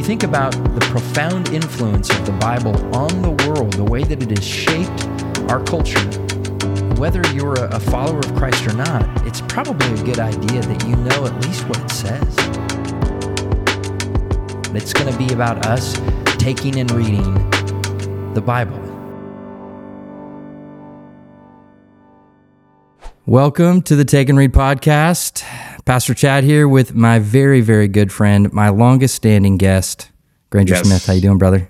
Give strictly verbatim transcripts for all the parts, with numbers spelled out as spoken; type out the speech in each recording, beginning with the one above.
think about the profound influence of the Bible on the world, the way that it has shaped our culture, whether you're a follower of Christ or not, it's probably a good idea that you know at least what it says. It's going to be about us taking and reading the Bible. Welcome to the Take and Read podcast. Pastor Chad here with my very, very good friend, my longest standing guest, Granger yes. Smith. How you doing, brother?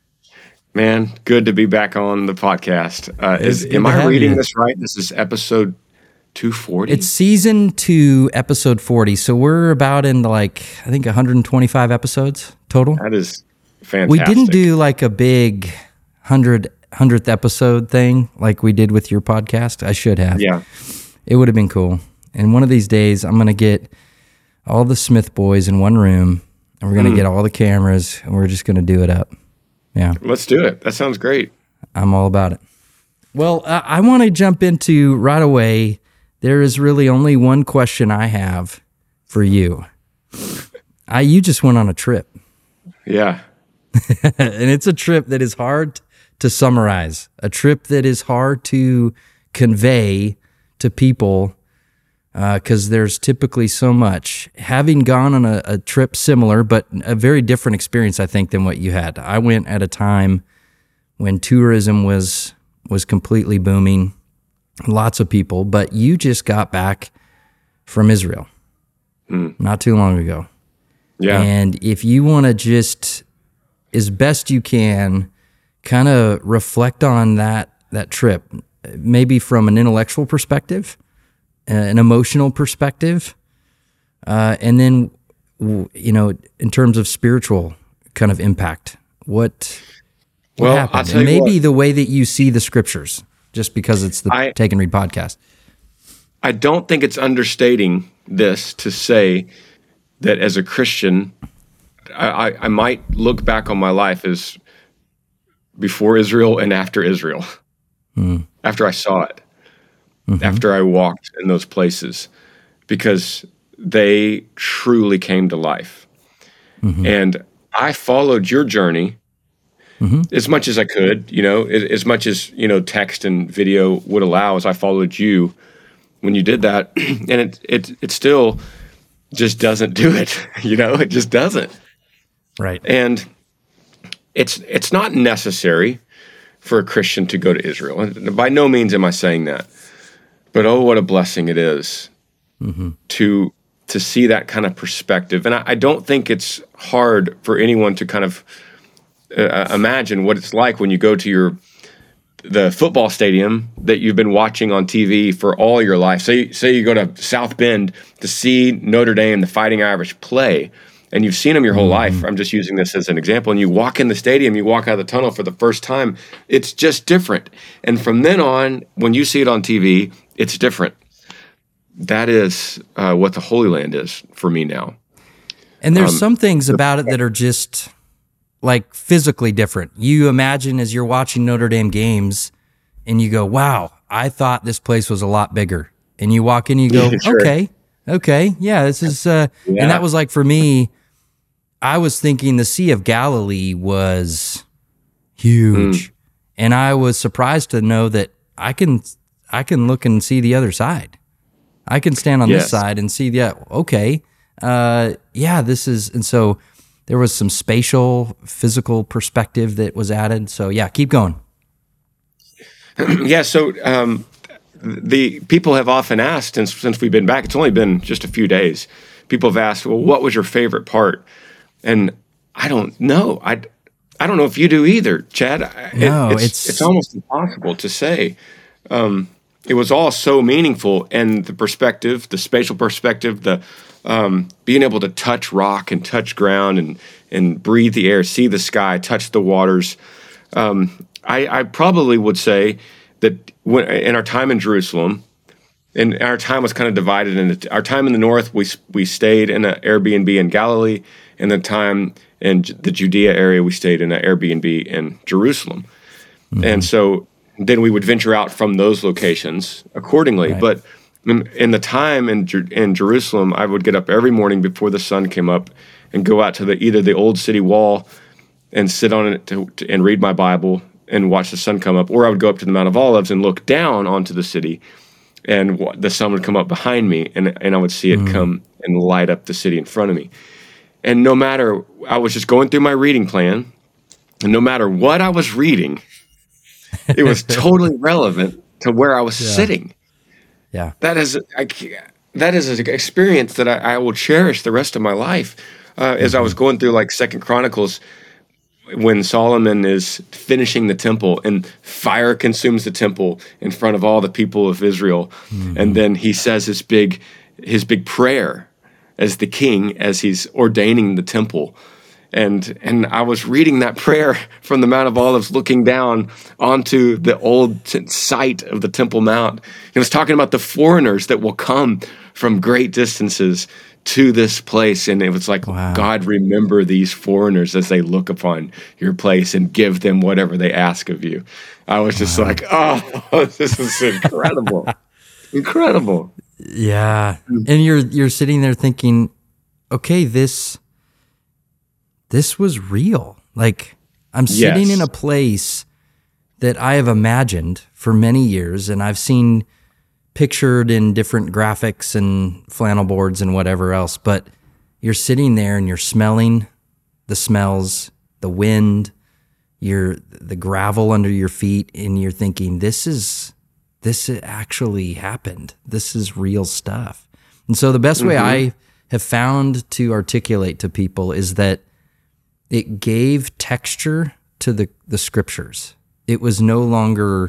Man, good to be back on the podcast. Uh, is am I reading you. this right? This is episode two forty? It's season two, episode forty. So we're about in like, I think one hundred twenty-five episodes total. That is fantastic. We didn't do like a big hundred, hundredth episode thing like we did with your podcast. I should have. Yeah. It would have been cool. And one of these days, I'm going to get all the Smith boys in one room, and we're going to mm. get all the cameras, and we're just going to do it up. Yeah. Let's do it. That sounds great. I'm all about it. Well, uh, I want to jump into right away. There is really only one question I have for you. I You just went on a trip. Yeah. And it's a trip that is hard to summarize, a trip that is hard to convey to people because uh, there's typically so much. Having gone on a, a trip similar, but a very different experience, I think, than what you had. I went at a time when tourism was was completely booming, lots of people, but you just got back from Israel mm. not too long ago. Yeah. And if you want to just, as best you can, kind of reflect on that that trip, maybe from an intellectual perspective, an emotional perspective, uh, and then, you know, in terms of spiritual kind of impact, what, what well, happened? I'll tell and you maybe what, the way that you see the scriptures, just because it's the I, Take and Read podcast. I don't think it's understating this to say that as a Christian, I, I, I might look back on my life as before Israel and after Israel, mm. after I saw it. Mm-hmm. After I walked in those places, because they truly came to life. Mm-hmm. And I followed your journey mm-hmm. as much as I could, you know, as much as, you know, text and video would allow, as I followed you when you did that. And it, it, it still just doesn't do it, you know, it just doesn't. Right. And it's, it's not necessary for a Christian to go to Israel. And by no means am I saying that. But oh, what a blessing it is mm-hmm. to to see that kind of perspective. And I, I don't think it's hard for anyone to kind of uh, imagine what it's like when you go to your the football stadium that you've been watching on T V for all your life. Say, say you go to South Bend to see Notre Dame, the Fighting Irish, play, and you've seen them your whole mm-hmm. life. I'm just using this as an example. And you walk in the stadium, you walk out of the tunnel for the first time. It's just different. And from then on, when you see it on T V, it's different. That is uh, what the Holy Land is for me now. And there's um, some things about it that are just like physically different. You imagine as you're watching Notre Dame games and you go, wow, I thought this place was a lot bigger. And you walk in and you go, yeah, sure. okay, okay, yeah, this is, uh, yeah. And that was like for me, I was thinking the Sea of Galilee was huge. Mm. And I was surprised to know that I can I can look and see the other side. I can stand on yes. this side and see the, okay, uh, yeah, this is, and so there was some spatial, physical perspective that was added. So yeah, keep going. yeah, so um, the people have often asked, since, since we've been back, it's only been just a few days, people have asked, well, what was your favorite part? And I don't know. I, I don't know if you do either, Chad. No, it, it's, it's it's almost impossible to say. Um, it was all so meaningful, and the perspective, the spatial perspective, the um, being able to touch rock and touch ground and and breathe the air, see the sky, touch the waters. Um, I, I probably would say that when, in our time in Jerusalem, and our time was kind of divided into our time in the north. We we stayed in an Airbnb in Galilee, and the time in the Judea area, we stayed in an Airbnb in Jerusalem, mm-hmm. and so. Then we would venture out from those locations accordingly. Right. But In, in the time in Jer- in Jerusalem, I would get up every morning before the sun came up and go out to the either the old city wall and sit on it to, to, and read my Bible and watch the sun come up, or I would go up to the Mount of Olives and look down onto the city, and w- the sun would come up behind me, and and I would see it mm. come and light up the city in front of me. And no matter, I was just going through my reading plan, and no matter what I was reading, it was totally relevant to where I was yeah. sitting. Yeah, that is I, that is an experience that I, I will cherish the rest of my life. Uh, as mm-hmm. I was going through like Second Chronicles, when Solomon is finishing the temple and fire consumes the temple in front of all the people of Israel, mm-hmm. and then he says his big his big prayer as the king as he's ordaining the temple. And and I was reading that prayer from the Mount of Olives, looking down onto the old t- site of the Temple Mount. It was talking about the foreigners that will come from great distances to this place. And it was like, wow. God, remember these foreigners as they look upon your place and give them whatever they ask of you. I was just wow. like, oh, this is incredible. Incredible. Yeah. And you're you're sitting there thinking, okay, this... this was real. Like, I'm sitting yes. in a place that I have imagined for many years, and I've seen pictured in different graphics and flannel boards and whatever else, but you're sitting there and you're smelling the smells, the wind, you're, the gravel under your feet, and you're thinking, this is, this actually happened. This is real stuff. And so the best mm-hmm. way I have found to articulate to people is that it gave texture to the, the scriptures. It was no longer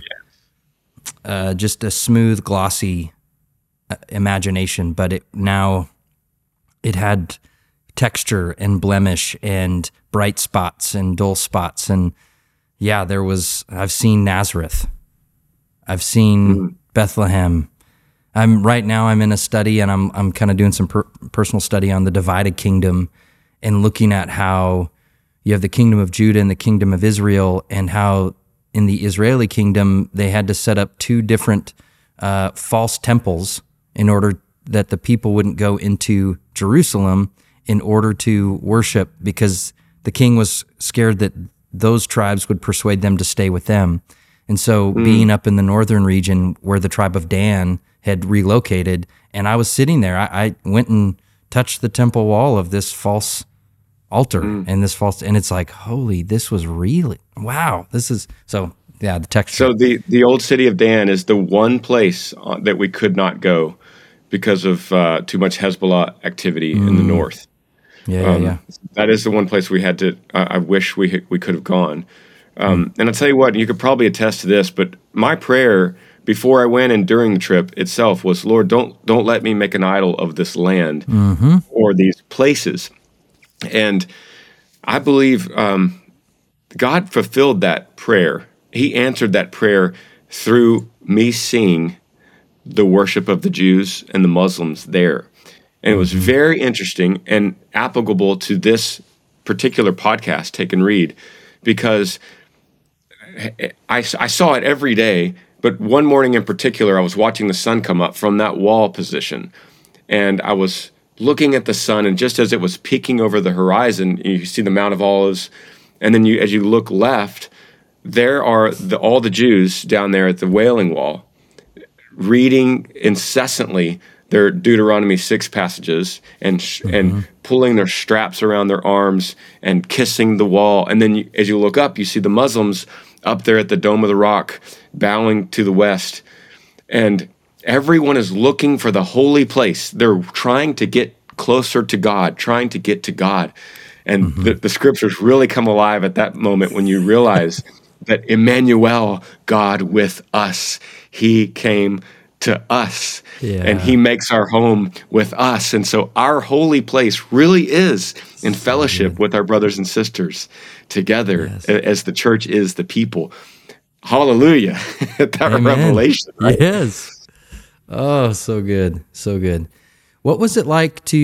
uh, just a smooth, glossy uh, imagination, but it now it had texture and blemish and bright spots and dull spots. And yeah, there was, I've seen Nazareth. I've seen mm. Bethlehem. I'm right now I'm in a study, and I'm I'm kind of doing some per, personal study on the divided kingdom and looking at how you have the kingdom of Judah and the kingdom of Israel, and how in the Israeli kingdom, they had to set up two different uh, false temples in order that the people wouldn't go into Jerusalem in order to worship, because the king was scared that those tribes would persuade them to stay with them. And so mm. being up in the northern region where the tribe of Dan had relocated, and I was sitting there, I, I went and touched the temple wall of this false altar mm. and this false, and it's like, holy, this was really, wow, this is, so yeah, the texture. So the, the old city of Dan is the one place uh, that we could not go because of uh, too much Hezbollah activity mm. in the north. Yeah, um, yeah, yeah. That is the one place we had to, uh, I wish we we could have gone. Um, mm. And I'll tell you what, you could probably attest to this, but my prayer before I went and during the trip itself was, Lord, don't don't let me make an idol of this land mm-hmm. or these places. And I believe um, God fulfilled that prayer. He answered that prayer through me seeing the worship of the Jews and the Muslims there. And it was very interesting and applicable to this particular podcast, Take and Read, because I, I saw it every day. But one morning in particular, I was watching the sun come up from that wall position, and I was looking at the sun, and just as it was peeking over the horizon, you see the Mount of Olives, and then you, as you look left, there are the, all the Jews down there at the Wailing Wall, reading incessantly their Deuteronomy six passages and mm-hmm. and pulling their straps around their arms and kissing the wall. And then you, as you look up, you see the Muslims up there at the Dome of the Rock, bowing to the west, and everyone is looking for the holy place. They're trying to get closer to God, trying to get to God. And mm-hmm. the, the scriptures really come alive at that moment when you realize that Emmanuel, God with us, he came to us, yeah. and he makes our home with us. And so our holy place really is in so fellowship good. with our brothers and sisters together, yes. as the church is the people. Hallelujah. That Amen. revelation. Right? Yes. Oh, so good. So good. What was it like to,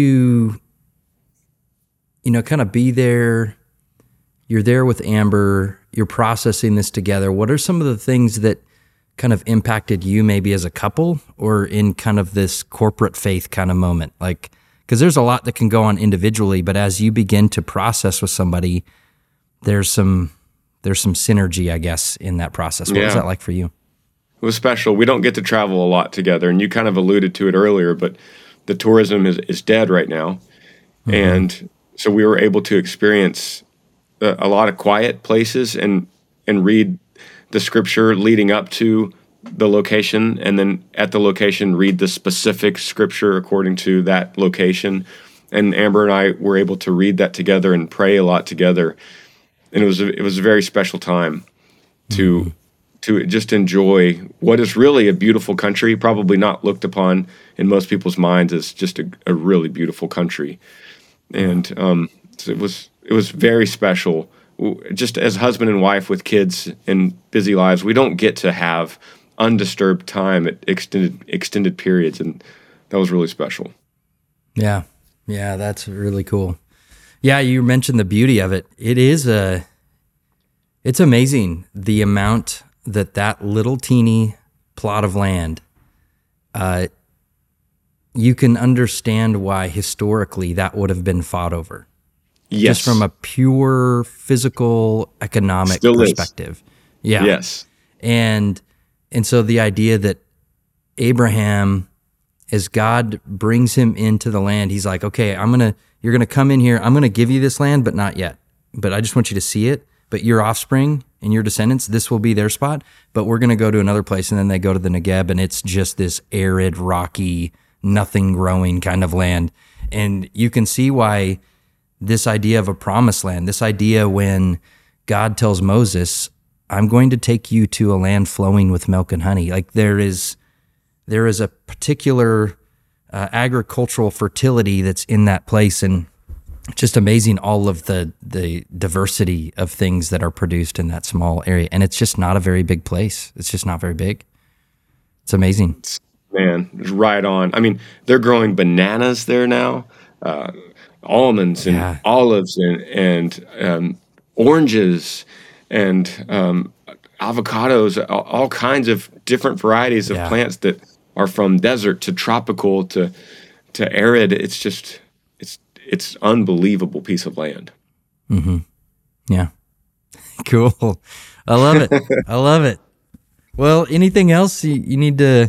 you know, kind of be there? You're there with Amber, you're processing this together. What are some of the things that kind of impacted you maybe as a couple or in kind of this corporate faith kind of moment? Like, because there's a lot that can go on individually, but as you begin to process with somebody, there's some there's some synergy, I guess, in that process. What Yeah. was that like for you? It was special. We don't get to travel a lot together, and you kind of alluded to it earlier, but the tourism is, is dead right now. And so we were able to experience a, a lot of quiet places and and read the scripture leading up to the location, and then at the location read the specific scripture according to that location. And Amber and I were able to read that together and pray a lot together. And it was a, it was a very special time to mm-hmm. to just enjoy what is really a beautiful country, probably not looked upon in most people's minds as just a, a really beautiful country. And um, so it was it was very special. Just as husband and wife with kids and busy lives, we don't get to have undisturbed time at extended extended periods, and that was really special. Yeah, yeah, that's really cool. Yeah, you mentioned the beauty of it. It is a, it's amazing the amount that that little teeny plot of land, uh, you can understand why historically that would have been fought over. Yes. Just from a pure physical economic Still perspective. Is. Yeah. Yes. And and so the idea that Abraham, as God brings him into the land, he's like, okay, I'm gonna you're gonna come in here, I'm gonna give you this land, but not yet. But I just want you to see it. But your offspring and your descendants, this will be their spot. But we're gonna go to another place, and then they go to the Negev, and it's just this arid, rocky, nothing growing kind of land. And you can see why this idea of a promised land, this idea when God tells Moses, I'm going to take you to a land flowing with milk and honey. Like there is, there is a particular uh, agricultural fertility that's in that place, and just amazing all of the the diversity of things that are produced in that small area. And it's just not a very big place. It's just not very big. It's amazing. Man, it's right on. I mean, they're growing bananas there now. Uh, almonds and Yeah. olives and and um, oranges and um, avocados, all, all kinds of different varieties of Yeah. plants that are from desert to tropical to to arid. It's just it's it's unbelievable piece of land. Mm-hmm. Yeah. Cool. I love it. I love it. Well, anything else you, you need to...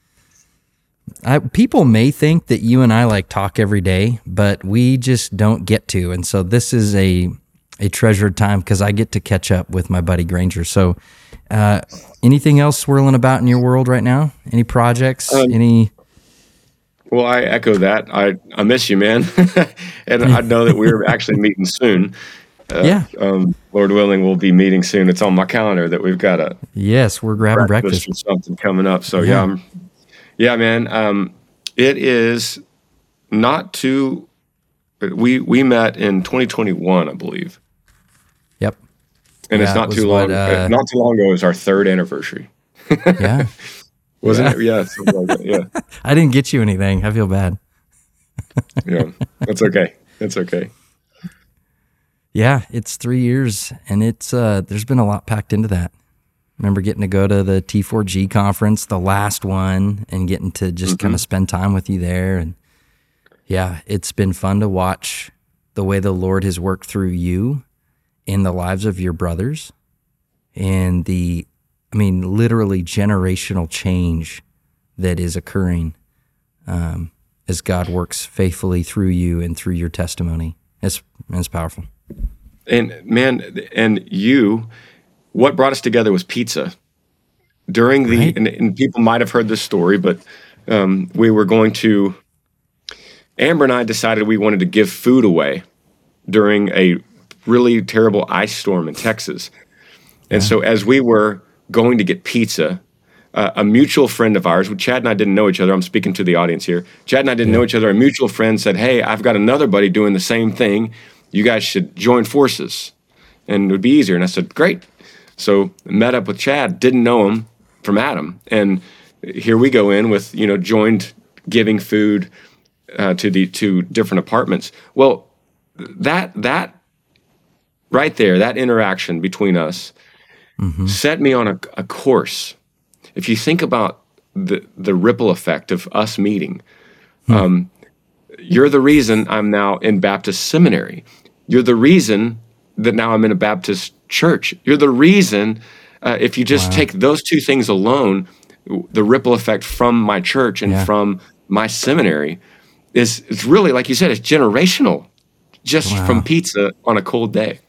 I, people may think that you and I like talk every day, but we just don't get to. And so this is a a treasured time because I get to catch up with my buddy Granger. So uh, anything else swirling about in your world right now? Any projects? Um, Any? Well, I echo that. I, I miss you, man. And I know that we're actually meeting soon. Uh, Yeah. Um, Lord willing, we'll be meeting soon. It's on my calendar that we've got a Yes, we're grabbing breakfast. breakfast or something coming up. So Yeah. yeah, I'm, yeah, man. Um, it is not too. We we met in twenty twenty-one, I believe, Yep. and Yeah, it's it not was too what, long. uh, not too long ago. It was our third anniversary, Yeah. wasn't Yeah. it? Yeah, something like that. Yeah, I didn't get you anything. I feel bad. yeah. That's okay. That's okay. Yeah, it's three years, and it's uh, there's been a lot packed into that. Remember getting to go to the T four G conference, the last one, and getting to just Mm-hmm. kind of spend time with you there. And yeah, it's been fun to watch the way the Lord has worked through you in the lives of your brothers and the, I mean, literally generational change that is occurring um, as God works faithfully through you and through your testimony. It's, it's powerful. And man, and you, what brought us together was pizza. During the, Right. and, and people might have heard this story, but um, we were going to, Amber and I decided we wanted to give food away during a really terrible ice storm in Texas. And so as we were going to get pizza, uh, a mutual friend of ours, Chad and I didn't know each other. I'm speaking to the audience here. Chad and I didn't know each other. A mutual friend said, hey, I've got another buddy doing the same thing. You guys should join forces and it would be easier. And I said, great. So met up with Chad, didn't know him from Adam. And here we go in with, you know, joined giving food uh, to the to different apartments. Well, that that right there, that interaction between us Mm-hmm. set me on a, a course. if you think about the the ripple effect of us meeting, hmm. um, you're the reason I'm now in Baptist seminary. You're the reason that now I'm in a Baptist church. You're the reason, uh, if you just wow. take those two things alone, the ripple effect from my church and yeah. from my seminary is, it's really, like you said, it's generational, just wow. from pizza on a cold day.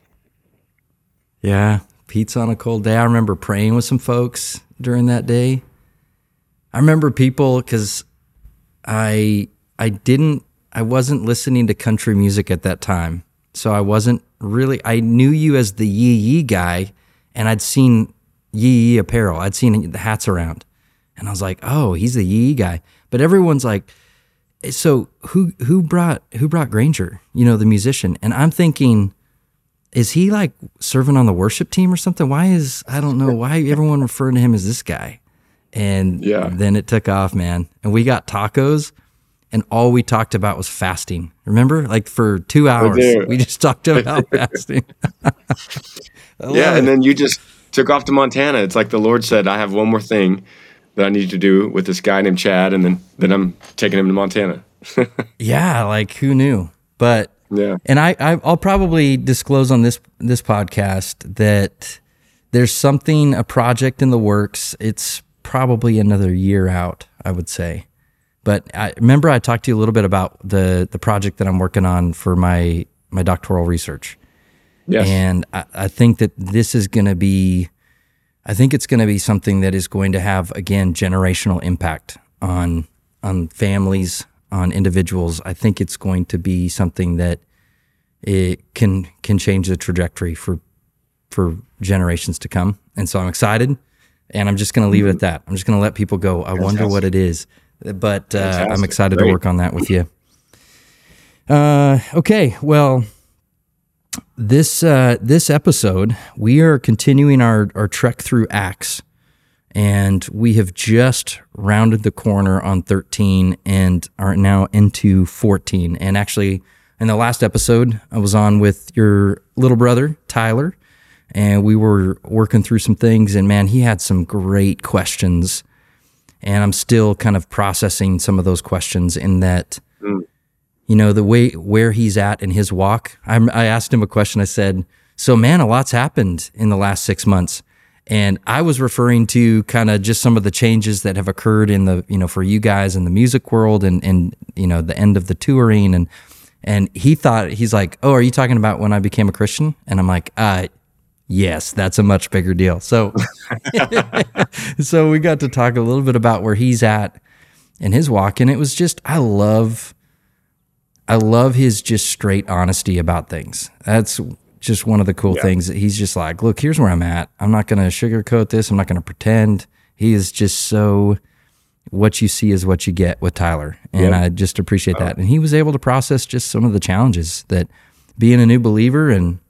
Yeah, pizza on a cold day. I remember praying with some folks during that day. I remember people, because I I didn't, I wasn't listening to country music at that time. So I wasn't really, I knew you as the Yee Yee guy, and I'd seen Yee Yee apparel. I'd seen the hats around. And I was like, oh, he's the Yee Yee guy. But everyone's like, so who who brought who brought Granger, you know, the musician? And I'm thinking, is he like serving on the worship team or something? Why is, I don't know, why everyone referring to him as this guy? And yeah. then it took off, man. And we got tacos, and all we talked about was fasting. Remember? Like for two hours, we just talked about fasting. Yeah, and then you just took off to Montana. It's like the Lord said, I have one more thing that I need to do with this guy named Chad, and then, then I'm taking him to Montana. Yeah, like who knew? But yeah, and I, I I'll probably disclose on this this podcast that there's something, a project in the works. It's probably another year out, I would say. But I remember I talked to you a little bit about the the project that I'm working on for my my doctoral research. Yes. And I, I think that this is going to be, I think it's going to be something that is going to have, again, generational impact on on families, on individuals. I think it's going to be something that it can can change the trajectory for for generations to come. And so I'm excited, and I'm just going to leave mm-hmm. it at that. I'm just going to let people go, I Fantastic. wonder what it is. But uh, I'm excited Great. to work on that with you. Uh, okay, well, this uh, this episode, we are continuing our, our trek through Acts, and we have just rounded the corner on thirteen and are now into fourteen. And actually, in the last episode, I was on with your little brother, Tyler, and we were working through some things, and man, he had some great questions. And I'm still kind of processing some of those questions in that, mm. you know, the way where he's at in his walk. I'm, I asked him a question. I said, so man, a lot's happened in the last six months. And I was referring to kind of just some of the changes that have occurred in the, you know, for you guys in the music world and, and, you know, the end of the touring. And, and he thought, he's like, oh, are you talking about when I became a Christian? And I'm like, uh, yes, that's a much bigger deal. So, so we got to talk a little bit about where he's at in his walk, and it was just, I love, I love his just straight honesty about things. That's just one of the cool yeah. things that he's just like, look, here's where I'm at. I'm not going to sugarcoat this. I'm not going to pretend. He is just so, what you see is what you get with Tyler, and yep. I just appreciate oh. that. And he was able to process just some of the challenges that being a new believer and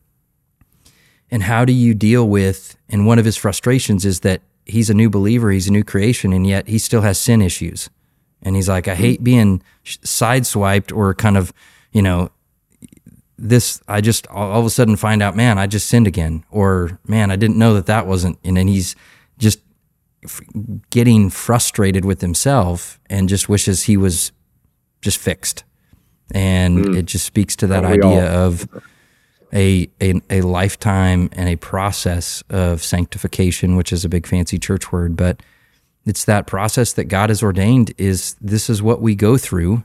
And how do you deal with, and one of his frustrations is that he's a new believer, he's a new creation, and yet he still has sin issues. And he's like, I hate being sideswiped or kind of, you know, this, I just all of a sudden find out, man, I just sinned again. Or, man, I didn't know that that wasn't, and then he's just getting frustrated with himself and just wishes he was just fixed. And mm. it just speaks to that idea all. of A, a a lifetime and a process of sanctification, which is a big fancy church word, but it's that process that God has ordained. Is this is what we go through,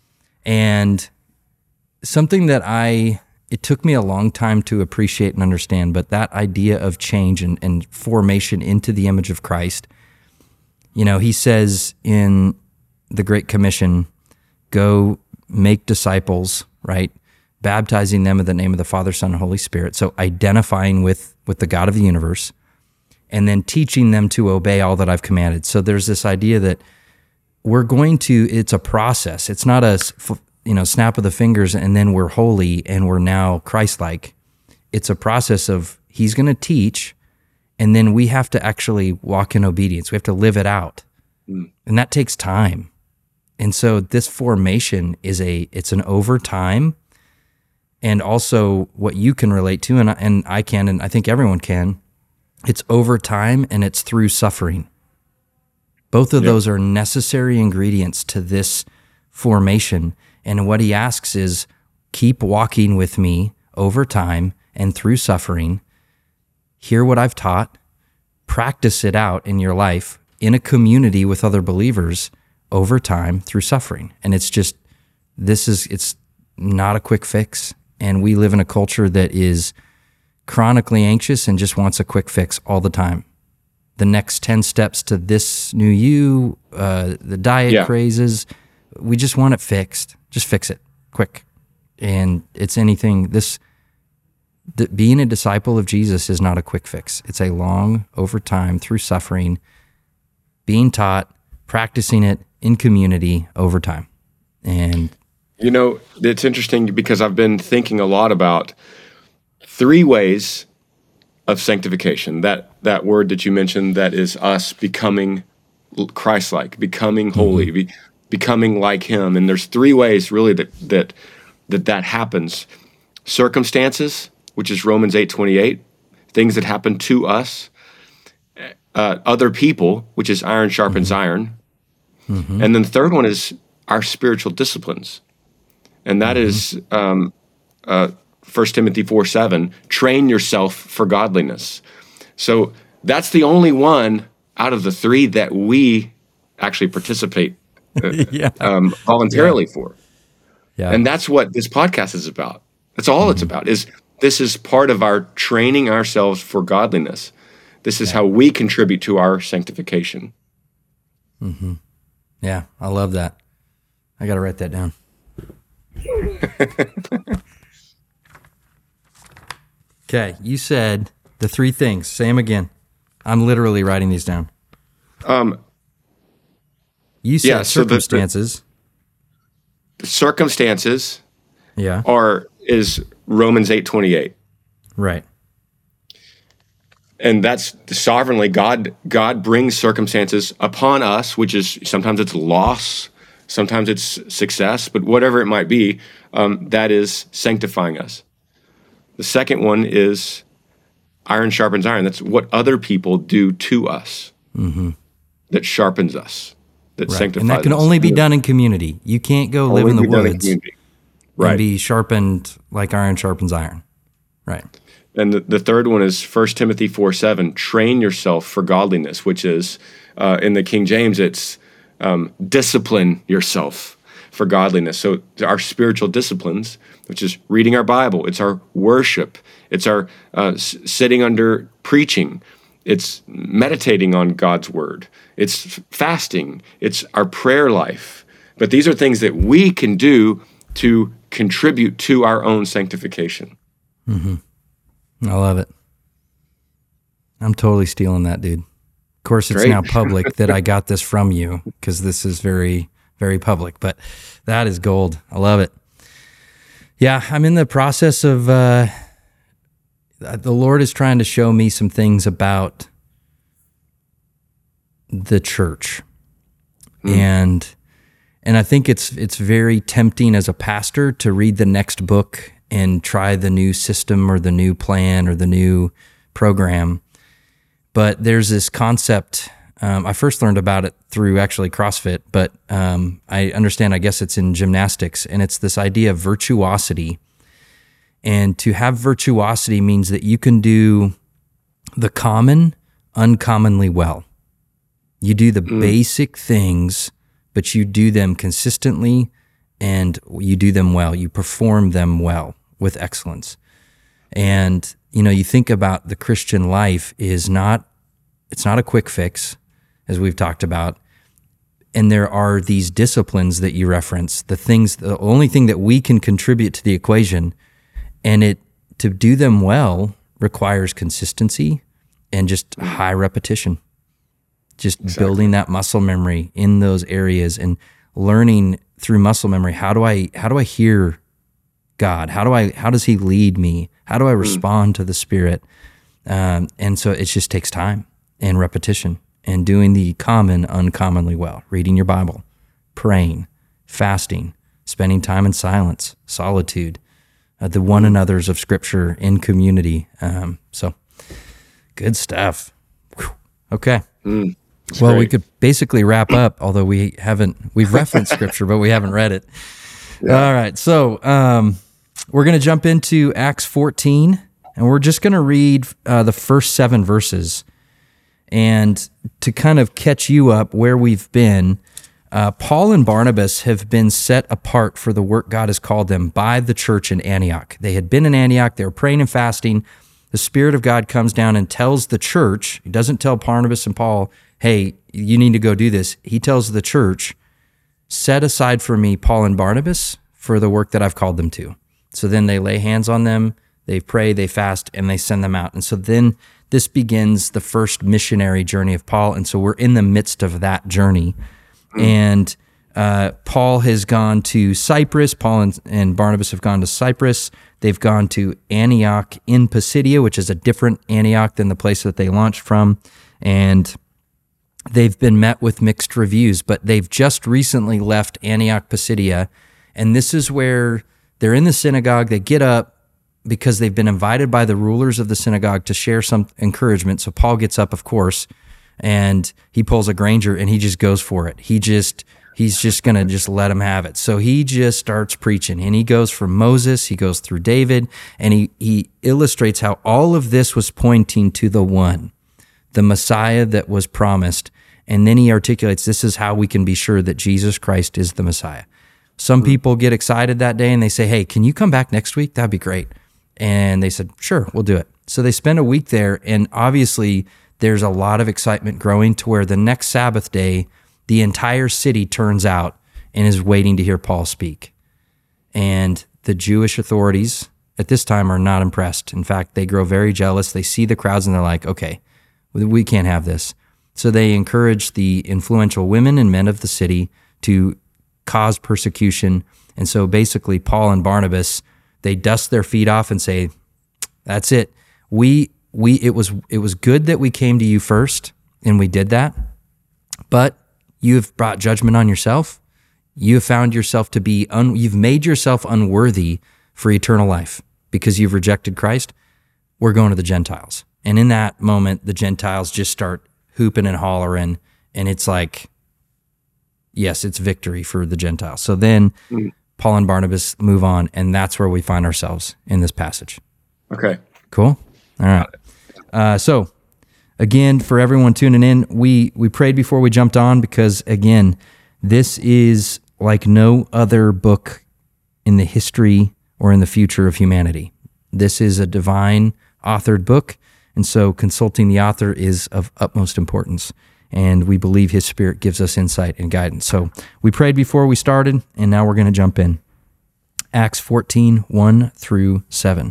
and something that I it took me a long time to appreciate and understand. But that idea of change and, and formation into the image of Christ, you know, he says in the Great Commission, "Go make disciples," right? Baptizing them in the name of the Father, Son, and Holy Spirit. So identifying with, with the God of the universe, and then teaching them to obey all that I've commanded. So there's this idea that we're going to, it's a process. It's not a, you know, snap of the fingers and then we're holy and we're now Christ-like. It's a process of he's going to teach, and then we have to actually walk in obedience. We have to live it out. Mm. And that takes time. And so this formation is a, it's an over time. And also what you can relate to, and I, and I can, and I think everyone can, it's over time and it's through suffering. Both of Yep. those are necessary ingredients to this formation. And what he asks is, keep walking with me over time and through suffering. Hear what I've taught, practice it out in your life in a community with other believers over time through suffering. And it's just, this is, it's not a quick fix. And we live in a culture that is chronically anxious and just wants a quick fix all the time. The next ten steps to this new you, uh, the diet Yeah. crazes, we just want it fixed. Just fix it quick. And it's anything, this, th- being a disciple of Jesus is not a quick fix. It's a long, over time, through suffering, being taught, practicing it in community over time. And You know, it's interesting because I've been thinking a lot about three ways of sanctification. That that word that you mentioned, that is us becoming Christ-like, becoming holy, be, becoming like Him. And there's three ways really that that that that happens. Circumstances, which is Romans eight twenty-eight, things that happen to us. Uh, other people, which is iron sharpens iron. mm-hmm. And then the third one is our spiritual disciplines. And that Mm-hmm. is um, uh, First Timothy four seven, train yourself for godliness. So that's the only one out of the three that we actually participate uh, yeah. um, voluntarily for. yeah. And that's what this podcast is about. That's all it's about. Is this is part of our training ourselves for godliness. This is how we contribute to our sanctification. Yeah, I love that. I got to write that down. Okay, you said the three things. Say them again. I'm literally writing these down. Um, You said yeah, so the- the- circumstances. circumstances yeah, are is Romans eight twenty-eight. right. And that's sovereignly God. God brings circumstances upon us, which is sometimes it's loss, sometimes it's success, but whatever it might be, um, that is sanctifying us. The second one is iron sharpens iron. That's what other people do to us that sharpens us, that Right. sanctifies And that can us. only be done in community. You can't go live Only in the be done in woods community. and Right. be sharpened like iron sharpens iron. Right. And the, the third one is First Timothy four seven, train yourself for godliness, which is, uh, in the King James, it's um, discipline yourself for godliness. So our spiritual disciplines, which is reading our Bible, it's our worship, it's our uh, s- sitting under preaching, it's meditating on God's word, it's fasting, it's our prayer life. But these are things that we can do to contribute to our own sanctification. I love it. I'm totally stealing that, dude. Of course, it's Great. now public that I got this from you because this is very, very public, but that is gold. I love it. Yeah, I'm in the process of, uh, the Lord is trying to show me some things about the church. And, and I think it's, it's very tempting as a pastor to read the next book and try the new system or the new plan or the new program. But there's this concept, um, I first learned about it through actually CrossFit, but um, I understand, I guess it's in gymnastics, and it's this idea of virtuosity. And to have virtuosity means that you can do the common uncommonly well. You do the basic things, but you do them consistently and you do them well. You perform them well with excellence. And, you know, you think about the Christian life is not, it's not a quick fix, as we've talked about. And there are these disciplines that you reference, the things, the only thing that we can contribute to the equation, and it, to do them well requires consistency and just high repetition. Just Exactly. building that muscle memory in those areas and learning through muscle memory, how do I how do I hear God? How do I how does He lead me? How do I respond to the Spirit? Um, and so it just takes time and repetition and doing the common uncommonly well. Reading your Bible, praying, fasting, spending time in silence, solitude, uh, the one another's of Scripture in community. Um, so good stuff. Whew. Okay. It's well, great. we could basically wrap up, although we haven't, we've referenced scripture, but we haven't read it. Yeah. All right. So um, we're going to jump into Acts fourteen, and we're just going to read uh, the first seven verses. And to kind of catch you up where we've been, uh, Paul and Barnabas have been set apart for the work God has called them by the church in Antioch. They had been in Antioch. They were praying and fasting. The Spirit of God comes down and tells the church, he doesn't tell Barnabas and Paul, hey, you need to go do this. He tells the church, set aside for me Paul and Barnabas for the work that I've called them to. So then they lay hands on them, they pray, they fast, and they send them out. And so then this begins the first missionary journey of Paul. And so we're in the midst of that journey. Mm. And uh, Paul has gone to Cyprus. Paul and, and Barnabas have gone to Cyprus. They've gone to Antioch in Pisidia, which is a different Antioch than the place that they launched from. And they've been met with mixed reviews, but they've just recently left Antioch Pisidia. And this is where they're in the synagogue. They get up because they've been invited by the rulers of the synagogue to share some encouragement. So Paul gets up, of course, and he pulls a Granger and he just goes for it. He just, he's just going to just let him have it. So he just starts preaching, and he goes from Moses, he goes through David, and he, he illustrates how all of this was pointing to the one, the Messiah that was promised. And then he articulates, this is how we can be sure that Jesus Christ is the Messiah. Some people get excited that day and they say, hey, can you come back next week? That'd be great. And they said, sure, we'll do it. So they spend a week there, and obviously there's a lot of excitement growing to where the next Sabbath day, the entire city turns out and is waiting to hear Paul speak. And the Jewish authorities at this time are not impressed. In fact, they grow very jealous. They see the crowds and they're like, okay, we can't have this. So they encourage the influential women and men of the city to cause persecution. And so basically Paul and Barnabas, they dust their feet off and say, that's it. We we it was it was good that we came to you first, and we did that. But you have brought judgment on yourself. You have found yourself to be un, you've made yourself unworthy for eternal life because you've rejected Christ. We're going to the Gentiles. And in that moment, the Gentiles just start hooping and hollering, and it's like, yes, it's victory for the Gentiles. So then mm. Paul and Barnabas move on, and that's where we find ourselves in this passage. Okay. Cool? All right. Uh, so, again, for everyone tuning in, we, we prayed before we jumped on because, again, this is like no other book in the history or in the future of humanity. This is a divine authored book, and so consulting the author is of utmost importance. And we believe his Spirit gives us insight and guidance. So we prayed before we started, and now we're going to jump in. Acts fourteen, one through seven.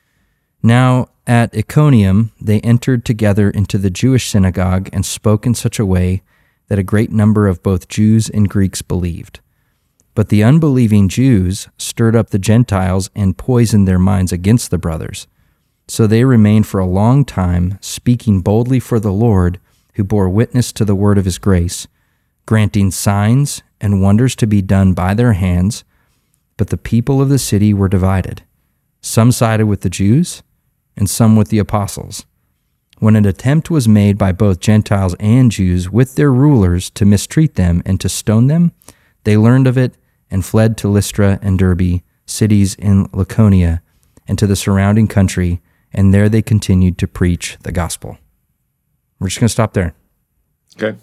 Now at Iconium they entered together into the Jewish synagogue and spoke in such a way that a great number of both Jews and Greeks believed. But the unbelieving Jews stirred up the Gentiles and poisoned their minds against the brothers. So they remained for a long time, speaking boldly for the Lord, who bore witness to the word of his grace, granting signs and wonders to be done by their hands. But the people of the city were divided. Some sided with the Jews, and some with the apostles. When an attempt was made by both Gentiles and Jews with their rulers to mistreat them and to stone them, they learned of it and fled to Lystra and Derbe, cities in Lycaonia, and to the surrounding country, and there they continued to preach the gospel. We're just going to stop there. Okay.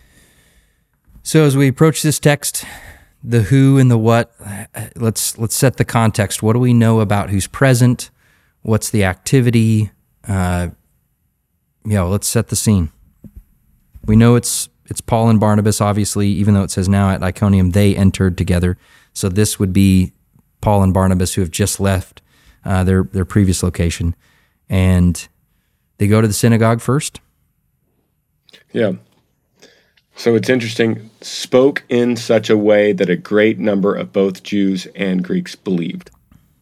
So as we approach this text, the who and the what, let's let's set the context. What do we know about who's present? What's the activity? Uh, you know, let's set the scene. We know it's it's Paul and Barnabas, obviously, even though it says now at Iconium they entered together. So this would be Paul and Barnabas who have just left uh, their their previous location, and they go to the synagogue first. Yeah. So it's interesting. Spoke in such a way that a great number of both Jews and Greeks believed.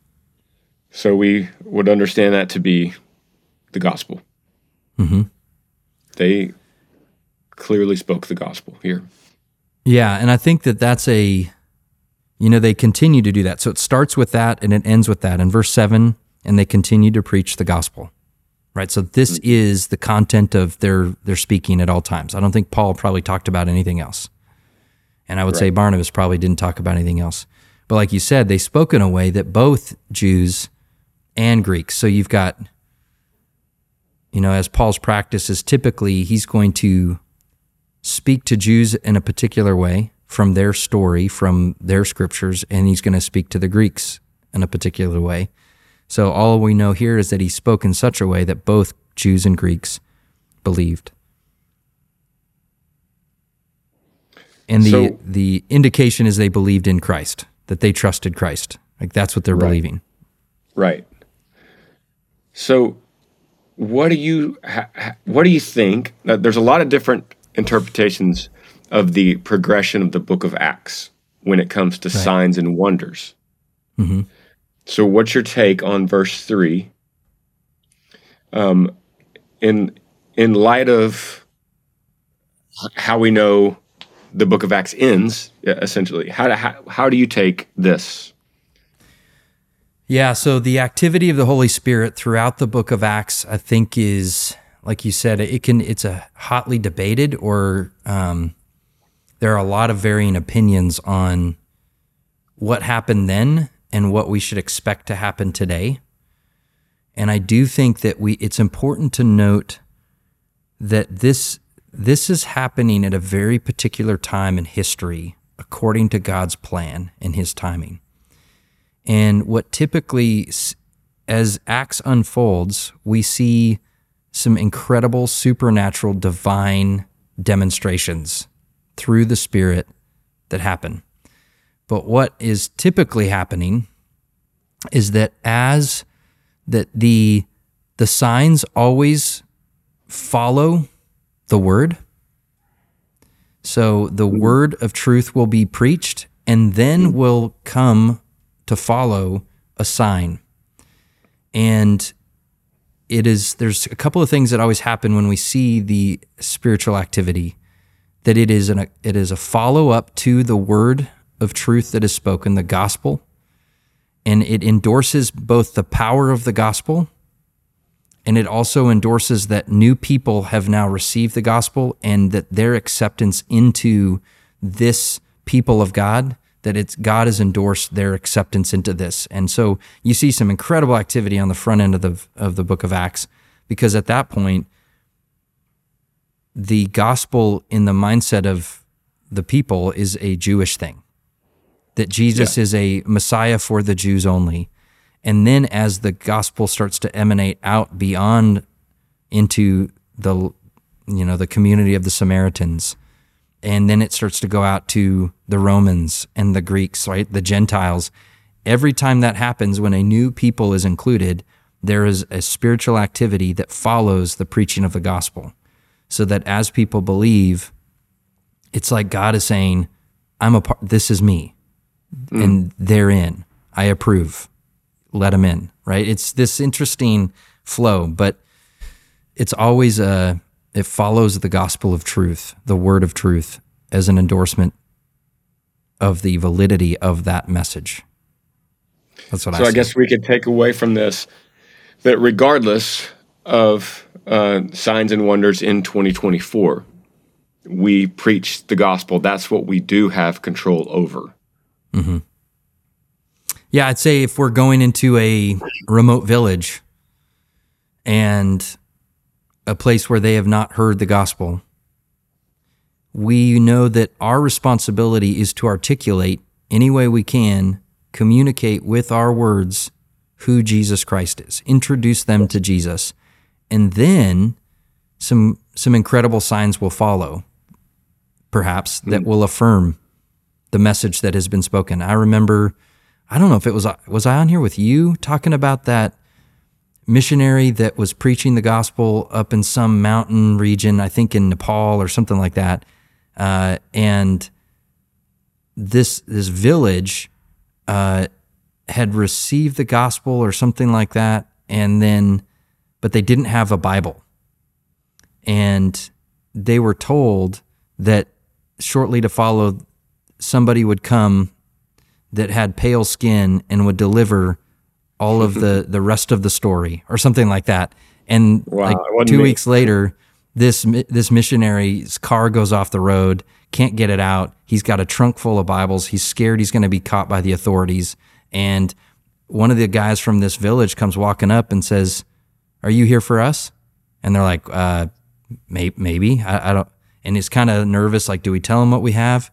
So we would understand that to be the gospel. Mm-hmm. They clearly spoke the gospel here. Yeah, and I think that that's a, you know, they continue to do that. So it starts with that and it ends with that in verse seven, and they continue to preach the gospel, right? So this mm-hmm. is the content of their their speaking at all times. I don't think Paul probably talked about anything else. And I would right. say Barnabas probably didn't talk about anything else. But like you said, they spoke in a way that both Jews and Greeks. So you've got, you know, as Paul's practice is typically, he's going to speak to Jews in a particular way from their story, from their scriptures, and he's going to speak to the Greeks in a particular way. So all we know here is that he spoke in such a way that both Jews and Greeks believed. And the so, the indication is they believed in Christ, that they trusted Christ. Like that's what they're right. believing. Right. So what do you ha, what do you think? Now, there's a lot of different interpretations of the progression of the book of Acts when it comes to right. signs and wonders. Mm-hmm. So what's your take on verse three? Um, in in light of how we know the book of Acts ends, essentially, how, how, how do you take this? Yeah, so the activity of the Holy Spirit throughout the book of Acts, I think is, like you said, it can it's a hotly debated, or um, there are a lot of varying opinions on what happened then and what we should expect to happen today. And I do think that we it's important to note that this this is happening at a very particular time in history, according to God's plan and his timing. And what typically, as Acts unfolds, we see some incredible supernatural divine demonstrations through the Spirit that happen. But what is typically happening is that as that the the signs always follow the word. So the word of truth will be preached, and then will come to follow a sign. And it is there's a couple of things that always happen when we see the spiritual activity, that it is an it is a follow-up to the word of truth that is spoken, the gospel, and it endorses both the power of the gospel, and it also endorses that new people have now received the gospel, and that their acceptance into this people of God, that it's God has endorsed their acceptance into this. And so you see some incredible activity on the front end of the of the book of Acts, because at that point, the gospel in the mindset of the people is a Jewish thing, that Jesus yeah. is a Messiah for the Jews only. And then as the gospel starts to emanate out beyond into the, you know, the community of the Samaritans, and then it starts to go out to the Romans and the Greeks, right, the Gentiles. Every time that happens, when a new people is included, there is a spiritual activity that follows the preaching of the gospel, so that as people believe, it's like God is saying, I'm a part, this is me, mm. and they're in. I approve. Let them in, right? It's this interesting flow, but it's always a, it follows the gospel of truth, the word of truth, as an endorsement of the validity of that message. That's what I So I guess we could take away from this that regardless of uh, signs and wonders in twenty twenty-four, we preach the gospel. That's what we do have control over. Mm-hmm. Yeah, I'd say if we're going into a remote village and a place where they have not heard the gospel, we know that our responsibility is to articulate any way we can, communicate with our words who Jesus Christ is, introduce them to Jesus, and then some some incredible signs will follow, perhaps, that will affirm the message that has been spoken. I remember, I don't know if it was, was I on here with you talking about that missionary that was preaching the gospel up in some mountain region, I think in Nepal or something like that. Uh, and this this village uh, had received the gospel or something like that, and then, but they didn't have a Bible. And they were told that shortly to follow, somebody would come that had pale skin and would deliver all of the, the rest of the story or something like that. And Wow, like it wasn't two me. weeks later, this mi- this missionary's car goes off the road, can't get it out. He's got a trunk full of Bibles. He's scared he's going to be caught by the authorities. And one of the guys from this village comes walking up and says, "Are you here for us?" And they're like, uh, may- maybe, I, I don't. And he's kind of nervous, like, do we tell him what we have?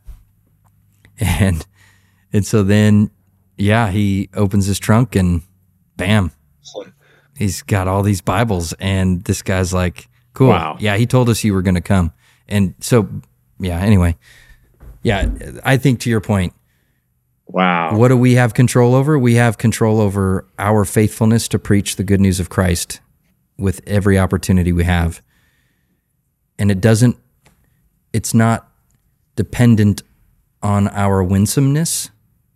And and so then, yeah, he opens his trunk and bam, he's got all these Bibles. And this guy's like, cool. Wow. Yeah, he told us you were going to come. And so, yeah, anyway. Yeah, I think to your point, Wow. what do we have control over? We have control over our faithfulness to preach the good news of Christ with every opportunity we have. And it doesn't, it's not dependent on our winsomeness.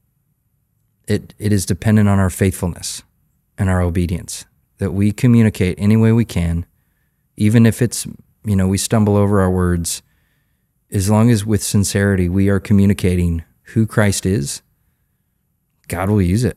It it is dependent on our faithfulness and our obedience, that we communicate any way we can, even if it's, you know, we stumble over our words, as long as with sincerity we are communicating who Christ is, God will use it.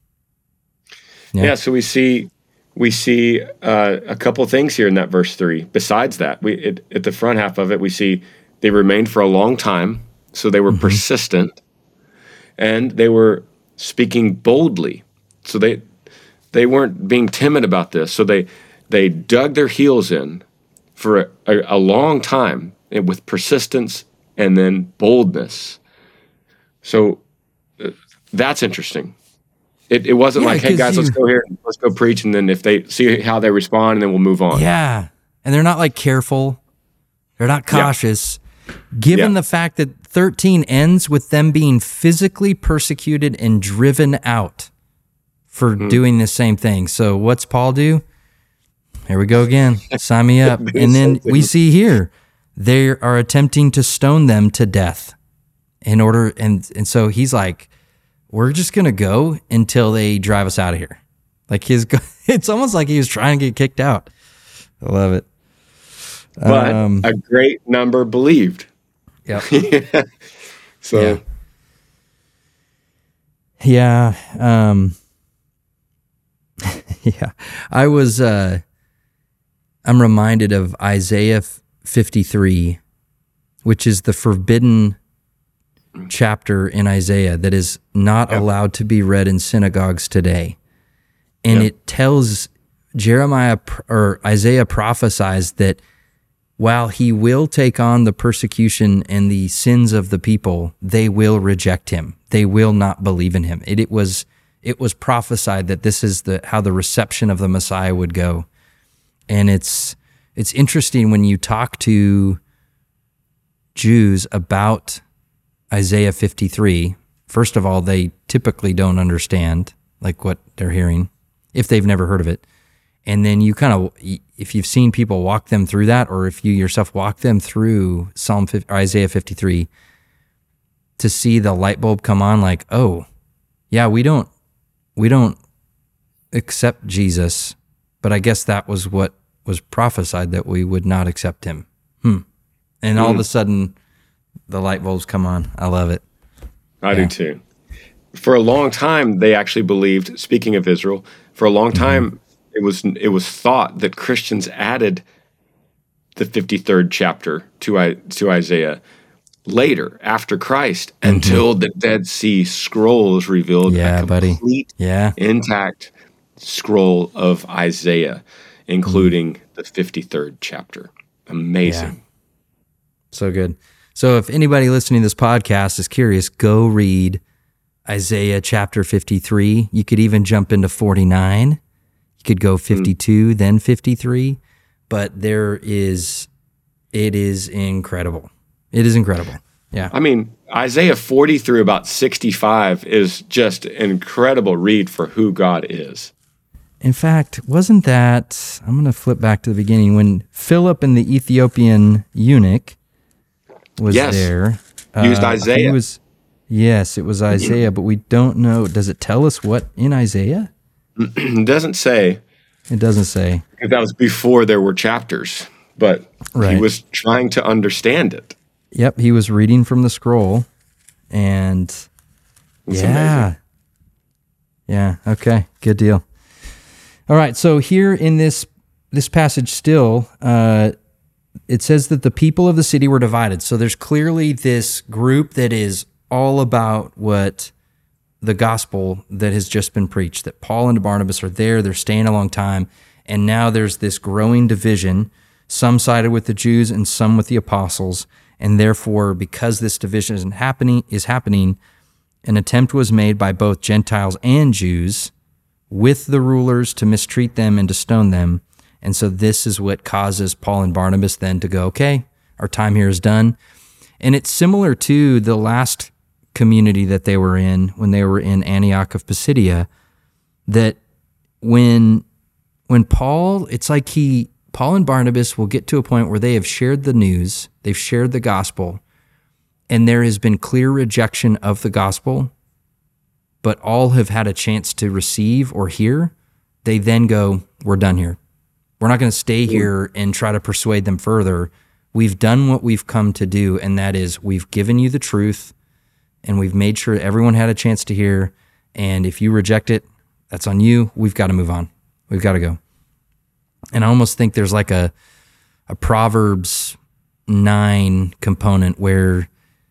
Yeah. yeah so we see we see uh, a couple things here in that verse three. Besides that, we it, at the front half of it, we see they remained for a long time, so they were mm-hmm. persistent, and they were speaking boldly. So they they weren't being timid about this. So they they dug their heels in for a, a, a long time, and with persistence and then boldness. So uh, that's interesting. It, it wasn't yeah, like, hey, guys, you, let's go here, let's go preach, and then if they see how they respond, and then we'll move on. Yeah, and they're not like careful. They're not cautious. Yeah. Given yeah. the fact that thirteen ends with them being physically persecuted and driven out for mm. doing the same thing. So what's Paul do? Here we go again. Sign me up. And then we see here, they are attempting to stone them to death in order, and and so he's like, we're just going to go until they drive us out of here. Like his, it's almost like he was trying to get kicked out. I love it. But um, a great number believed. Yep. yeah. So. Yeah. Yeah. Um, yeah. I was, uh, I'm reminded of Isaiah fifty-three, which is the forbidden chapter in Isaiah that is not yep. allowed to be read in synagogues today. And yep. it tells Jeremiah or Isaiah prophesies that while he will take on the persecution and the sins of the people, they will reject him. They will not believe in him. It, it was it was prophesied that this is the how the reception of the Messiah would go. And it's it's interesting when you talk to Jews about Isaiah fifty-three, first of all, they typically don't understand like what they're hearing if they've never heard of it. And then you kind of, if you've seen people walk them through that, or if you yourself walk them through Psalm or Isaiah fifty-three, to see the light bulb come on, like, oh, yeah, we don't, we don't accept Jesus, but I guess that was what was prophesied, that we would not accept him. Hmm. And mm. all of a sudden, the light bulbs come on. I love it. I yeah. do too. For a long time, they actually believed, speaking of Israel, for a long time, mm-hmm. it was it was thought that Christians added the fifty-third chapter to, to Isaiah later, after Christ, mm-hmm. until the Dead Sea Scrolls revealed yeah, a complete, buddy. Yeah. intact scroll of Isaiah, including mm. the fifty-third chapter. Amazing. Yeah. So good. So if anybody listening to this podcast is curious, go read Isaiah chapter fifty-three. You could even jump into forty-nine. You could go fifty-two, mm. then fifty-three. But there is, it is incredible. It is incredible. Yeah. I mean, Isaiah forty through about sixty-five is just an incredible read for who God is. In fact, wasn't that, I'm going to flip back to the beginning, when Philip and the Ethiopian eunuch was yes. there. Used uh, Isaiah. He was, yes, it was Isaiah, but we don't know. Does it tell us what in Isaiah? It doesn't say. It doesn't say. That was before there were chapters, but right. he was trying to understand it. Yep, he was reading from the scroll, and it's yeah. amazing. Yeah, okay, good deal. All right, so here in this this passage still, uh, it says that the people of the city were divided. So there's clearly this group that is all about what the gospel that has just been preached, that Paul and Barnabas are there, they're staying a long time, and now there's this growing division. Some sided with the Jews and some with the apostles, and therefore, because this division is happening, is happening, an attempt was made by both Gentiles and Jews with the rulers to mistreat them and to stone them. And so this is what causes Paul and Barnabas then to go, okay, our time here is done. And it's similar to the last community that they were in when they were in Antioch of Pisidia, that when when Paul, it's like he, Paul and Barnabas will get to a point where they have shared the news, they've shared the gospel, and there has been clear rejection of the gospel, but all have had a chance to receive or hear. They then go, we're done here. We're not going to stay here and try to persuade them further. We've done what we've come to do, and that is we've given you the truth, and we've made sure everyone had a chance to hear, and if you reject it, that's on you. We've got to move on. We've got to go. And I almost think there's like a, a Proverbs nine component where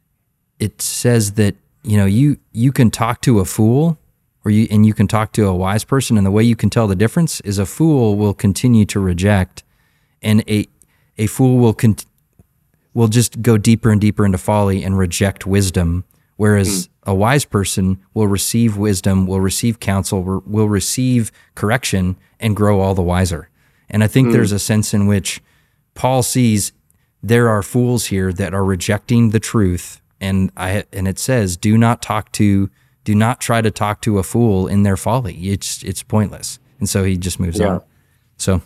it says that, you know, you, you can talk to a fool, or you, and you can talk to a wise person, and the way you can tell the difference is a fool will continue to reject, and a a fool will con- will just go deeper and deeper into folly and reject wisdom, whereas mm. a wise person will receive wisdom, will receive counsel, will receive correction, and grow all the wiser. And I think mm. there's a sense in which Paul sees there are fools here that are rejecting the truth, and I and it says, do not talk to Do not try to talk to a fool in their folly. It's it's pointless. And so he just moves yeah. on. So,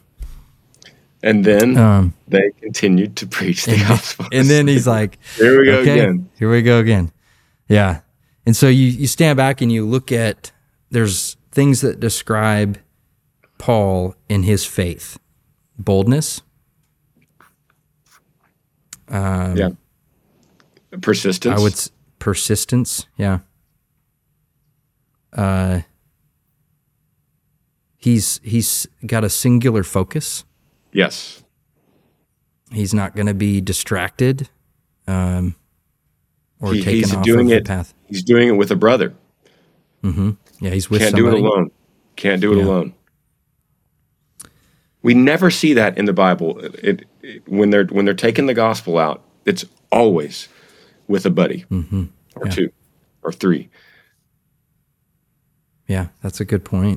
and then um, they continued to preach the and, gospel. And then he's like, here we go okay, again. Here we go again. Yeah. And so you, you stand back and you look at, there's things that describe Paul in his faith. Boldness. Um, yeah. Persistence. I would, persistence. Yeah. Uh, he's he's got a singular focus. Yes. He's not going to be distracted, um, or he, taken he's off doing of it, the path. He's doing it with a brother. Mm-hmm. Yeah, he's with Can't somebody. do it alone. Can't do it yeah. alone. We never see that in the Bible. It, it, when they're when they're taking the gospel out, it's always with a buddy, mm-hmm. or yeah. two, or three. Yeah, that's a good point.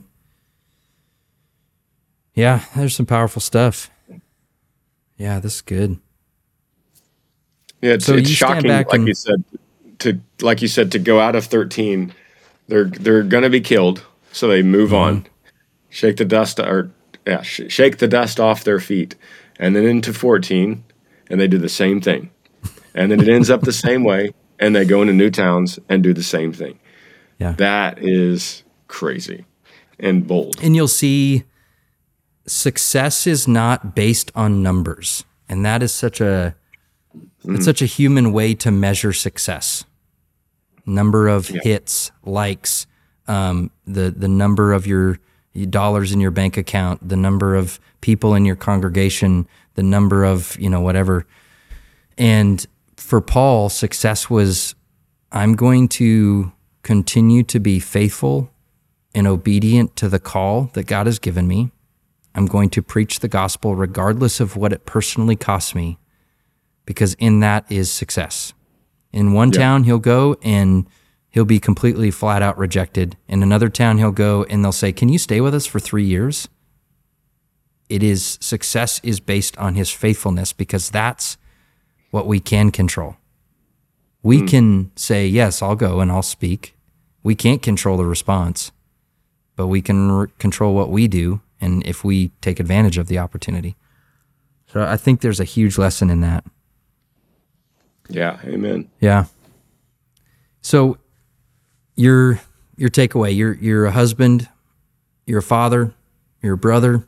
Yeah, there's some powerful stuff. Yeah, this is good. Yeah, it's, so it's shocking, like and, you said, to like you said, to go out of thirteen, they're they're gonna be killed, so they move mm-hmm. on, shake the dust or yeah, sh- shake the dust off their feet, and then into fourteen, and they do the same thing, and then it ends up the same way, and they go into new towns and do the same thing. Yeah, that is crazy and bold. And you'll see success is not based on numbers. And that is such a mm. it's such a human way to measure success. Number of yeah. hits, likes, um, the the number of your, your dollars in your bank account, the number of people in your congregation, the number of, you know, whatever. And for Paul, success was, I'm going to continue to be faithful and obedient to the call that God has given me. I'm going to preach the gospel regardless of what it personally costs me, because in that is success. In one yeah. town, he'll go and he'll be completely flat out rejected. In another town, he'll go and they'll say, can you stay with us for three years? It is, success is based on his faithfulness, because that's what we can control. We mm. can say, yes, I'll go and I'll speak. We can't control the response, but we can re- control what we do, and if we take advantage of the opportunity. So I think there's a huge lesson in that. Yeah, amen. Yeah. So your your takeaway, you're you're a husband, you're a father, you're a brother.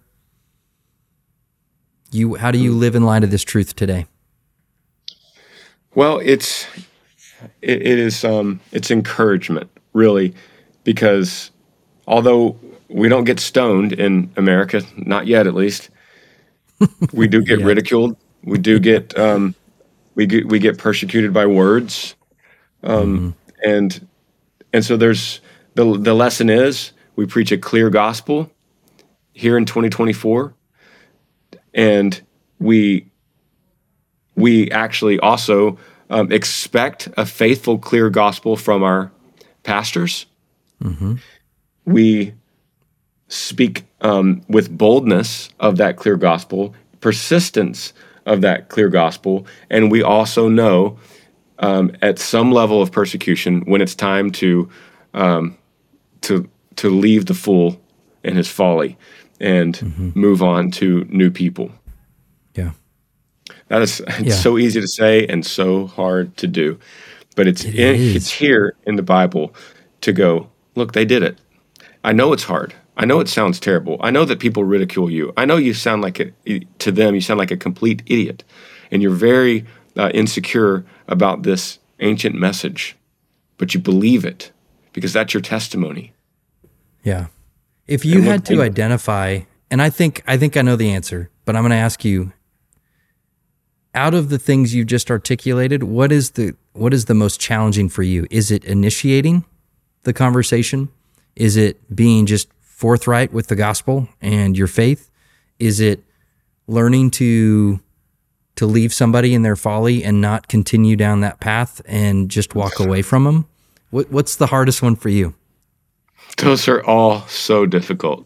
You how do you live in light of this truth today? Well, it's it, it is um it's encouragement, really, because although we don't get stoned in America, not yet at least, We do get Yeah. ridiculed. We do get um, we get we get persecuted by words, um, and and so there's the the lesson is we preach a clear gospel here in twenty twenty-four, and we we actually also um, expect a faithful, clear gospel from our pastors. We speak um, with boldness of that clear gospel, persistence of that clear gospel, and we also know um, at some level of persecution when it's time to um, to to leave the fool and his folly and move on to new people. Yeah. That is it's Yeah. so easy to say and so hard to do, but it's It in, is. it's here in the Bible to go, look, they did it. I know it's hard. I know it sounds terrible. I know that people ridicule you. I know you sound like a, to them you sound like a complete idiot, and you're very uh, insecure about this ancient message, but you believe it because that's your testimony. Yeah. If you And look, had to they- identify, and I think I think I know the answer, but I'm going to ask you, out of the things you just articulated, what is the what is the most challenging for you? Is it initiating the conversation? Is it being just forthright with the gospel and your faith? Is it learning to to leave somebody in their folly and not continue down that path and just walk away from them? What, what's the hardest one for you? Those are all so difficult.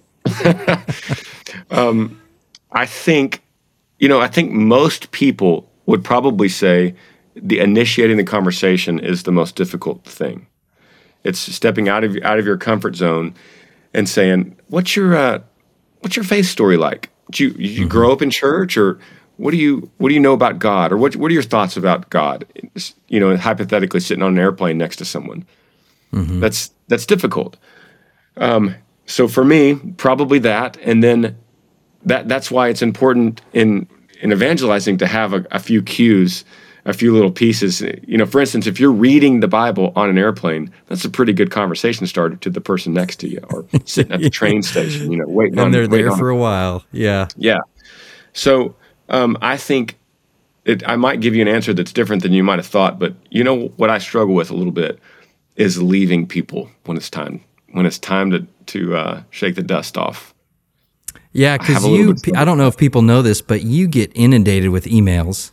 um, I think, you know, I think most people would probably say the initiating the conversation is the most difficult thing. It's stepping out of out of your comfort zone and saying, "What's your uh, what's your faith story like? Did you did you grow up in church, or what do you what do you know about God, or what what are your thoughts about God?" You know, hypothetically sitting on an airplane next to someone. That's that's difficult. Um, so for me, probably that, and then that that's why it's important in in evangelizing to have a, a few cues, a few little pieces. You know, for instance, if you're reading the Bible on an airplane, that's a pretty good conversation starter to the person next to you, or sitting at the train station, you know, waiting on. And they're waiting there on- for a while. Yeah. Yeah. So um, I think it, I might give you an answer that's different than you might have thought, but you know what I struggle with a little bit is leaving people when it's time when it's time to to uh, shake the dust off. Yeah, have because a little you, bit of I don't know if people know this, but you get inundated with emails,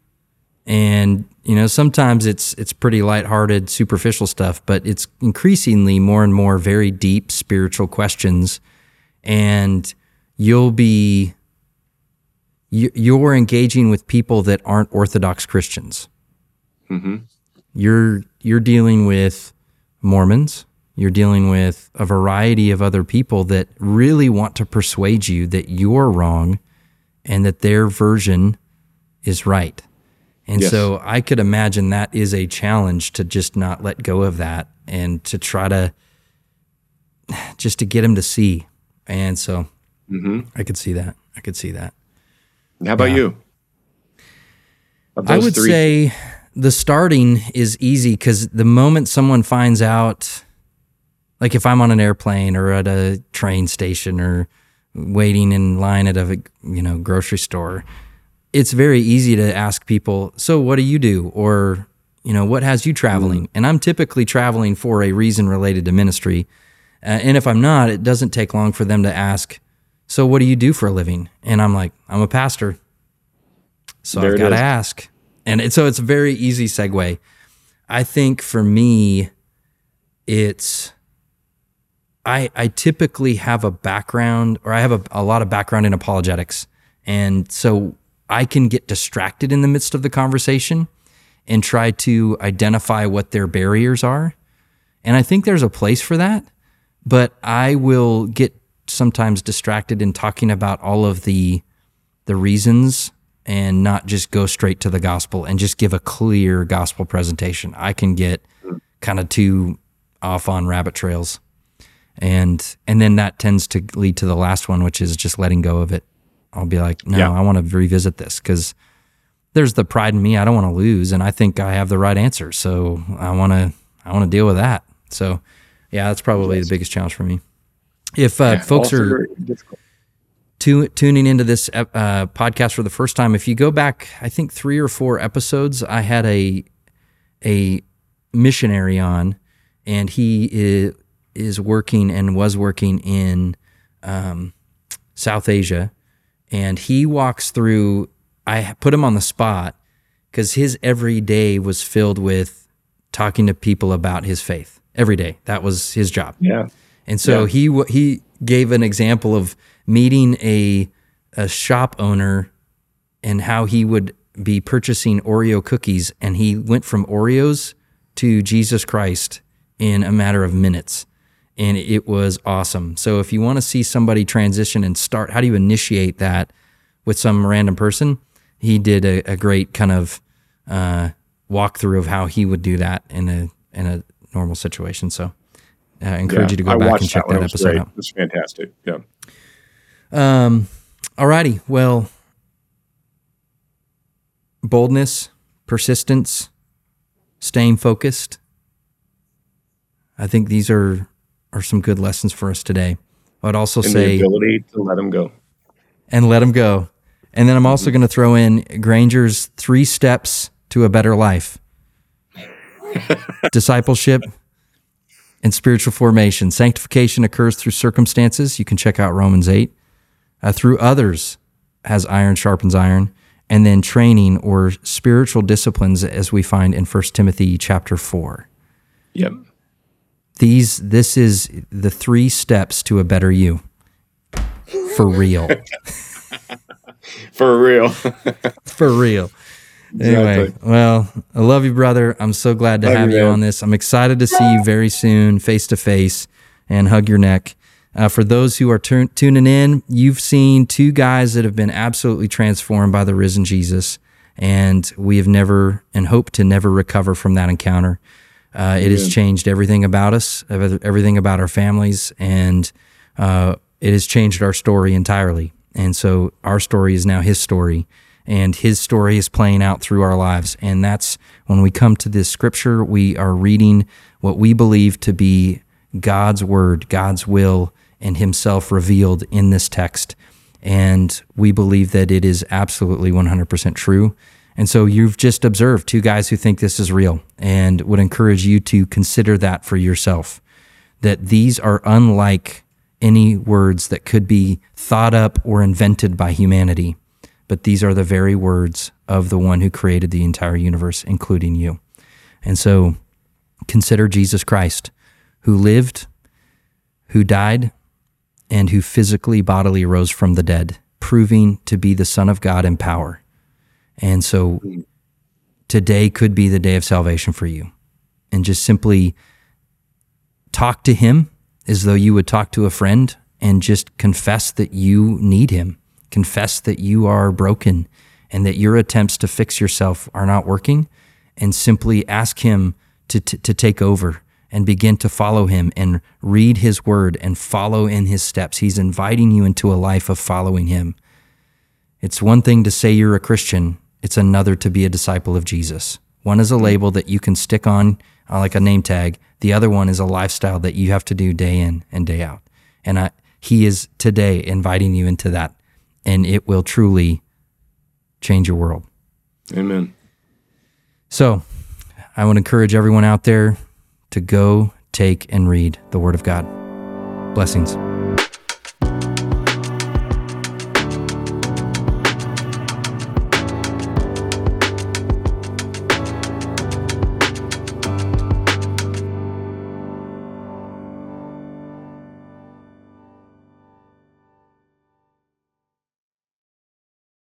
and you know sometimes it's it's pretty lighthearted, superficial stuff, but it's increasingly more and more very deep spiritual questions, and you'll be you, you're engaging with people that aren't Orthodox Christians. Mm-hmm. You're you're dealing with Mormons. You're dealing with a variety of other people that really want to persuade you that you're wrong and that their version is right. And Yes. so I could imagine that is a challenge to just not let go of that and to try to just to get them to see. And so Mm-hmm. I could see that. I could see that. How about Yeah. you? Of I those would three- say the starting is easy because the moment someone finds out, like if I'm on an airplane or at a train station or waiting in line at a you know grocery store, it's very easy to ask people, so what do you do? Or, you know, what has you traveling? And I'm typically traveling for a reason related to ministry. Uh, and if I'm not, it doesn't take long for them to ask, so what do you do for a living? And I'm like, I'm a pastor. So There I've it got to is. ask. And it, so it's a very easy segue. I think for me, it's, I, I typically have a background, or I have a, a lot of background in apologetics. And so I can get distracted in the midst of the conversation and try to identify what their barriers are. And I think there's a place for that, but I will get sometimes distracted in talking about all of the the reasons and not just go straight to the gospel and just give a clear gospel presentation. I can get kind of too off on rabbit trails. And and then that tends to lead to the last one, which is just letting go of it. I'll be like, no, Yeah. I want to revisit this because there's the pride in me. I don't want to lose, and I think I have the right answer. So I want to I want to deal with that. So yeah, that's probably the biggest challenge for me. If uh, Yeah, folks also are very difficult. tu- tuning into this uh, podcast for the first time, if you go back, I think three or four episodes, I had a a missionary on, and he is, is working and was working in um, South Asia, and he walks through. I put him on the spot because his every day was filled with talking to people about his faith. Every day, that was his job. Yeah, and so yeah. he he gave an example of meeting a a shop owner and how he would be purchasing Oreo cookies, and he went from Oreos to Jesus Christ in a matter of minutes, and it was awesome. So if you want to see somebody transition and start, how do you initiate that with some random person? He did a, a great kind of uh, walkthrough of how he would do that in a in a normal situation. So uh, I encourage yeah, you to go I back and check that, that episode great. out. It was fantastic. Yeah. Um. Alrighty. Well, boldness, persistence, staying focused. I think these are are some good lessons for us today. I'd also and say the ability to let them go. And let them go. And then I'm also mm-hmm. going to throw in Granger's three steps to a better life. Discipleship and spiritual formation. Sanctification occurs through circumstances. You can check out Romans eight. Uh, through others, as iron sharpens iron. And then training or spiritual disciplines, as we find in First Timothy chapter four. Yep. These, this is the three steps to a better you. For real. For real. For real. Exactly. Anyway, well, I love you, brother. I'm so glad to love have you, you on this. I'm excited to see you very soon, face to face, and hug your neck. Uh, for those who are tu- tuning in, you've seen two guys that have been absolutely transformed by the risen Jesus, and we have never and hope to never recover from that encounter. Uh, it has changed everything about us, everything about our families, and uh, it has changed our story entirely. And so our story is now his story, and his story is playing out through our lives. And that's when we come to this scripture, we are reading what we believe to be God's word, God's will, and himself revealed in this text. And we believe that it is absolutely one hundred percent true. And so you've just observed two guys who think this is real, and would encourage you to consider that for yourself, that these are unlike any words that could be thought up or invented by humanity, but these are the very words of the one who created the entire universe, including you. And so consider Jesus Christ, who lived, who died, and who physically, bodily rose from the dead, proving to be the Son of God in power. And so today could be the day of salvation for you. And just simply talk to him as though you would talk to a friend, and just confess that you need him. Confess that you are broken and that your attempts to fix yourself are not working, and simply ask him to, to, to take over and begin to follow him and read his word and follow in his steps. He's inviting you into a life of following him. It's one thing to say you're a Christian. It's another to be a disciple of Jesus. One is a label that you can stick on uh, like a name tag. The other one is a lifestyle that you have to do day in and day out. And I, he is today inviting you into that, and it will truly change your world. Amen. So I would encourage everyone out there to go, take, and read the Word of God. Blessings.